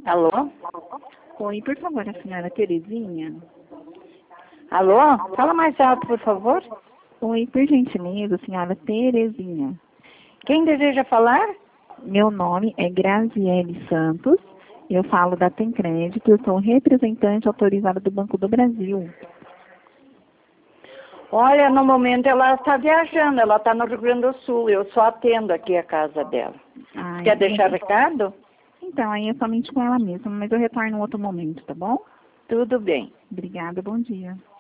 Alô? Oi, por favor, a senhora Terezinha. Alô? Fala mais alto, por favor. Oi, por gentileza, senhora Terezinha. Quem deseja falar? Meu nome é Graziele Santos. Eu falo da Tem Crédito. Eu sou representante autorizada do Banco do Brasil. Olha, no momento ela está viajando, ela está no Rio Grande do Sul. Eu só atendo aqui a casa dela. Ai, Quer deixar recado? Então, aí é somente com ela mesma, mas eu retorno em outro momento, tá bom? Tudo bem. Obrigada, bom dia.